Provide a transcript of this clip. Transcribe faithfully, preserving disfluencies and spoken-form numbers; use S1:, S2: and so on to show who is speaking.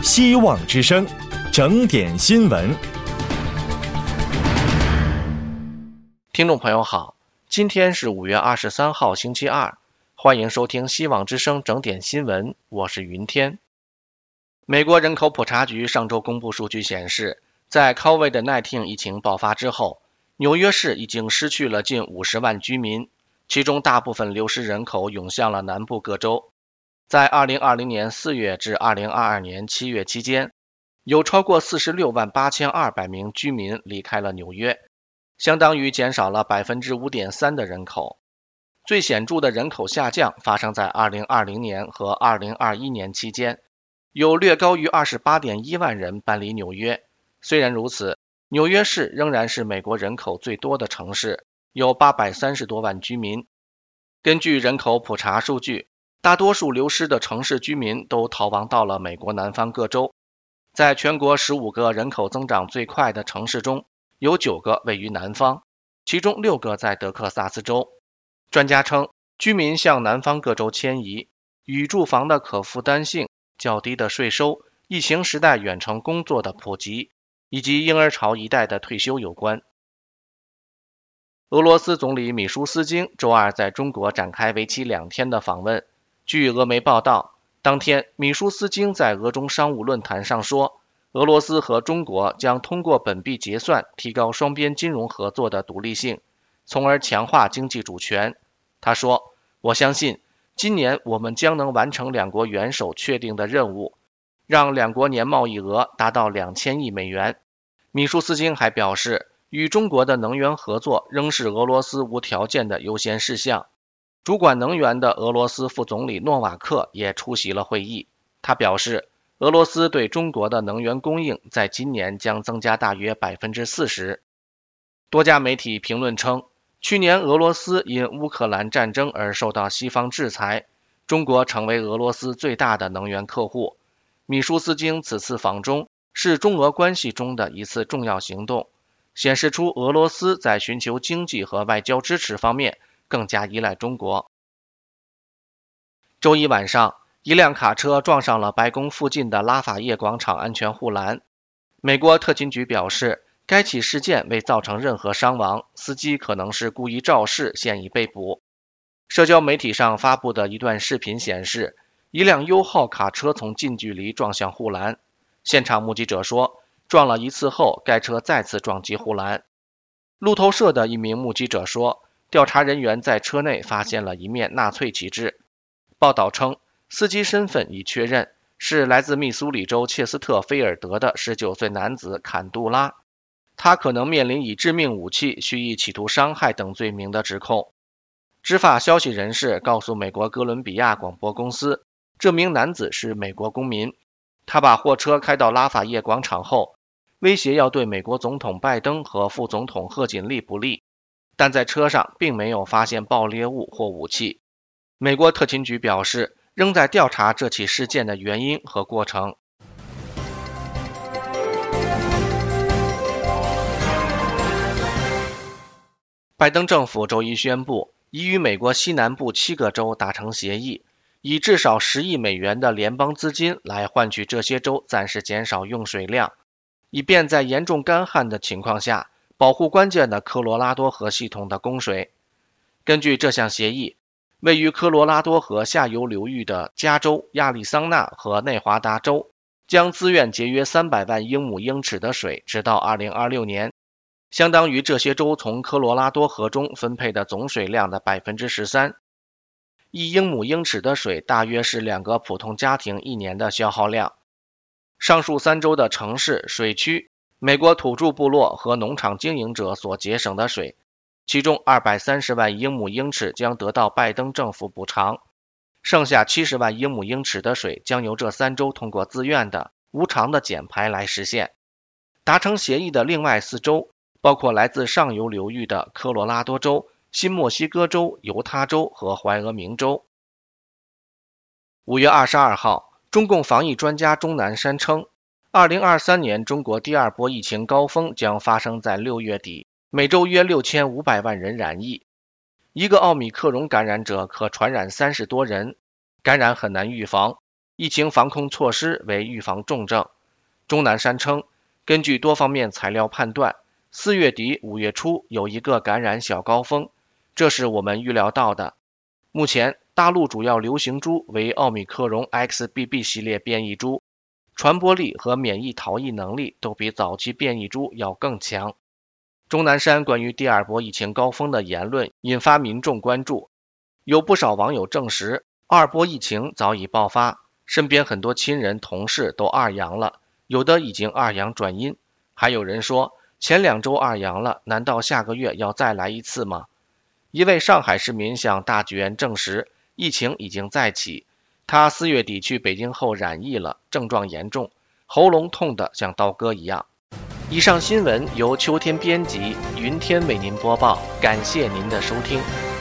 S1: 希望之声，整点新闻。
S2: 听众朋友好，今天是五月二十三号星期二，欢迎收听希望之声整点新闻，我是云天。美国人口普查局上周公布数据显示，在 COVID 十九 疫情爆发之后，纽约市已经失去了近五十万居民，其中大部分流失人口涌向了南部各州。在二零二零年四月至二零二二年七月期间，有超过四十六万八千二百名居民离开了纽约，相当于减少了 百分之五点三 的人口。最显著的人口下降发生在二零二零年和二零二一年期间，有略高于 二十八点一万人搬离纽约。虽然如此，纽约市仍然是美国人口最多的城市，有八百三十多万居民。根据人口普查数据，大多数流失的城市居民都逃亡到了美国南方各州。在全国十五个人口增长最快的城市中，有九个位于南方，其中六个在德克萨斯州。专家称，居民向南方各州迁移，与住房的可负担性、较低的税收、疫情时代远程工作的普及，以及婴儿潮一代的退休有关。俄罗斯总理米舒斯京周二在中国展开为期两天的访问。据俄媒报道，当天米舒斯京在俄中商务论坛上说，俄罗斯和中国将通过本币结算提高双边金融合作的独立性，从而强化经济主权。他说，我相信今年我们将能完成两国元首确定的任务，让两国年贸易额达到两千亿美元。米舒斯京还表示，与中国的能源合作仍是俄罗斯无条件的优先事项。主管能源的俄罗斯副总理诺瓦克也出席了会议。他表示，俄罗斯对中国的能源供应在今年将增加大约 百分之四十。多家媒体评论称，去年俄罗斯因乌克兰战争而受到西方制裁，中国成为俄罗斯最大的能源客户。米舒斯京此次访中是中俄关系中的一次重要行动，显示出俄罗斯在寻求经济和外交支持方面更加依赖中国。周一晚上，一辆卡车撞上了白宫附近的拉法叶广场安全护栏。美国特勤局表示，该起事件未造成任何伤亡，司机可能是故意肇事，现已被捕。社交媒体上发布的一段视频显示，一辆 U 号卡车从近距离撞向护栏。现场目击者说，撞了一次后，该车再次撞击护栏。路透社的一名目击者说，调查人员在车内发现了一面纳粹旗帜。报道称，司机身份已确认，是来自密苏里州切斯特菲尔德的十九岁男子坎杜拉。他可能面临以致命武器、蓄意企图伤害等罪名的指控。知法消息人士告诉美国哥伦比亚广播公司，这名男子是美国公民。他把货车开到拉法叶广场后，威胁要对美国总统拜登和副总统贺锦丽不利，但在车上并没有发现爆裂物或武器。美国特勤局表示，仍在调查这起事件的原因和过程。拜登政府周一宣布，已与美国西南部七个州达成协议，以至少十亿美元的联邦资金来换取这些州暂时减少用水量，以便在严重干旱的情况下保护关键的科罗拉多河系统的供水。根据这项协议，位于科罗拉多河下游流域的加州、亚利桑那和内华达州将自愿节约三百万英亩英尺的水，直到二零二六年，相当于这些州从科罗拉多河中分配的总水量的 百分之十三。一英亩英尺的水大约是两个普通家庭一年的消耗量。上述三州的城市、水区、美国土著部落和农场经营者所节省的水，其中二百三十万英亩英尺将得到拜登政府补偿，剩下七十万英亩英尺的水将由这三州通过自愿的、无偿的减排来实现。达成协议的另外四州，包括来自上游流域的科罗拉多州、新墨西哥州、犹他州和怀俄明州。五月二十二号，中共防疫专家钟南山称，二零二三年中国第二波疫情高峰将发生在六月底，每周约六千五百万人染疫。一个奥米克戎感染者可传染三十多人，感染很难预防， 疫情防控措施为预防重症。钟南山称，根据多方面材料判断，四月底五月初有一个感染小高峰，这是我们预料到的。目前大陆主要流行株为奥密克戎 X B B 系列变异株，传播力和免疫逃逸能力都比早期变异株要更强。钟南山关于第二波疫情高峰的言论引发民众关注，有不少网友证实二波疫情早已爆发，身边很多亲人同事都二阳了，有的已经二阳转阴，还有人说前两周二阳了，难道下个月要再来一次吗？一位上海市民向大剧院证实疫情已经再起，他四月底去北京后染疫了，症状严重，喉咙痛得像刀割一样。以上新闻由秋天编辑，云天为您播报，感谢您的收听。